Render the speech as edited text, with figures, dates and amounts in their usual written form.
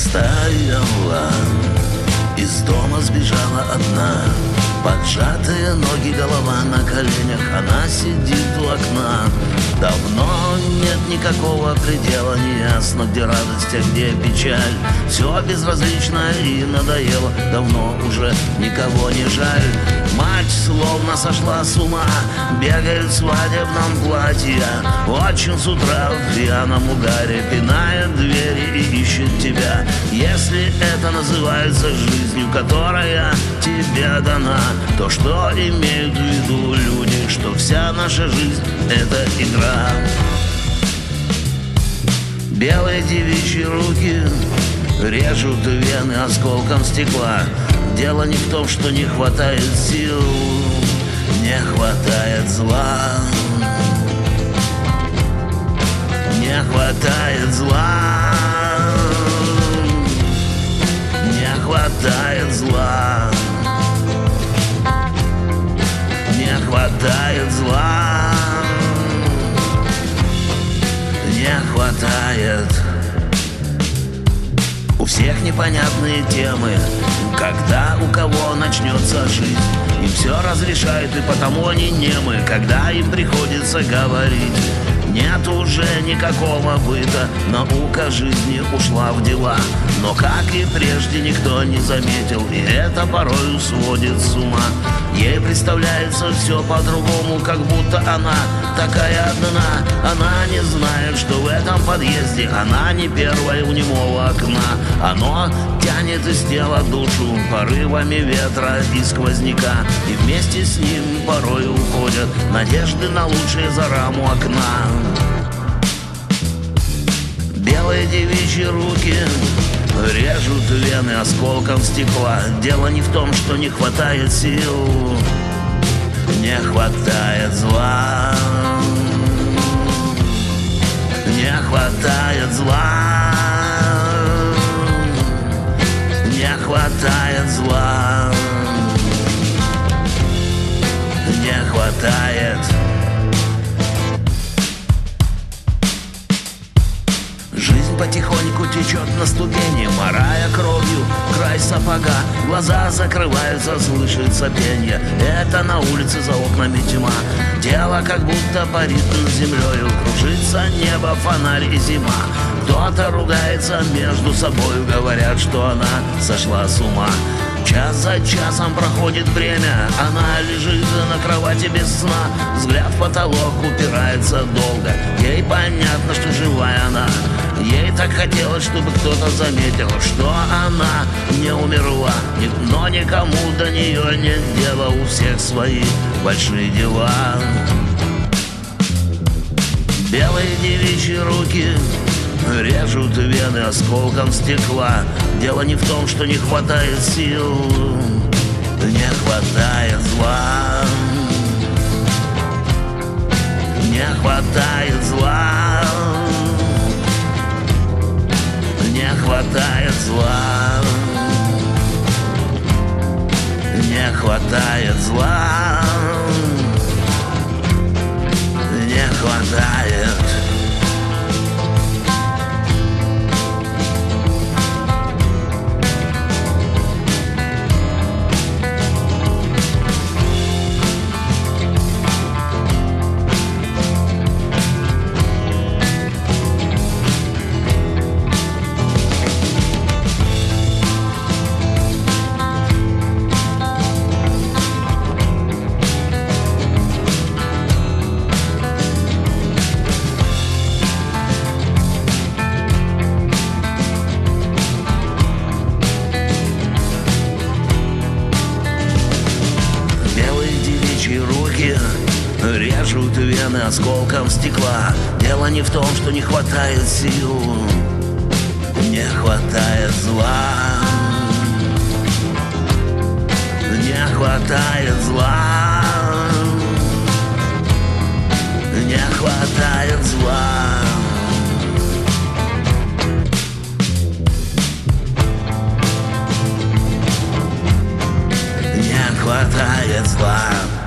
растаяла, из дома сбежала одна. Поджатые ноги, голова на коленях, она сидит у окна. Давно нет никакого предела, неясно, где радость, а где печаль. Все безразлично и надоело, давно уже никого не жаль. Мать словно сошла с ума, бегает в свадебном платье. Очень с утра в пьяном угаре пинает двери и ищет тебя. Если это называется жизнью, которая тебе дана, то что имеют в виду люди, что вся наша жизнь — это игра? Белые девичьи руки режут вены осколком стекла. Дело не в том, что не хватает сил, не хватает зла. Не хватает зла. Не хватает зла. Не хватает зла. Не хватает. У всех непонятные темы, когда у кого начнется жизнь. Им все разрешают, и потому они немы, когда им приходится говорить. Нет уже никакого быта, наука жизни ушла в дела. Но как и прежде никто не заметил, и это порою сводит с ума. Ей представляется все по-другому, как будто она такая одна. Она не знает, что в этом подъезде она не первая у немого окна. Оно тянет из тела душу порывами ветра и сквозняка, и вместе с ним порой уходят надежды на лучшее за раму окна. Белые девичьи руки режут вены осколком стекла. Дело не в том, что не хватает сил, не хватает зла. Не хватает зла. Не хватает зла. Не хватает. Жизнь потихоньку течет на ступени, морая кровью край сапога. Глаза закрываются, слышится пенье. Это на улице за окнами тьма. Тело как будто парит над землею, кружится небо, фонарь и зима. Кто-то ругается между собой, говорят, что она сошла с ума. Час за часом проходит время, она лежит на кровати без сна. Взгляд в потолок упирается долго, ей понятно, что живая она. Ей так хотелось, чтобы кто-то заметил, что она не умерла. Но никому до нее нет дела, у всех свои большие дела. Белые девичьи руки режут вены осколком стекла. Дело не в том, что не хватает сил, не хватает зла. Не хватает зла. Не хватает зла. Не хватает зла. Не хватает. Руки режут вены осколком стекла. Дело не в том, что не хватает сил, не хватает зла. Не хватает зла. Не хватает зла. Не хватает зла.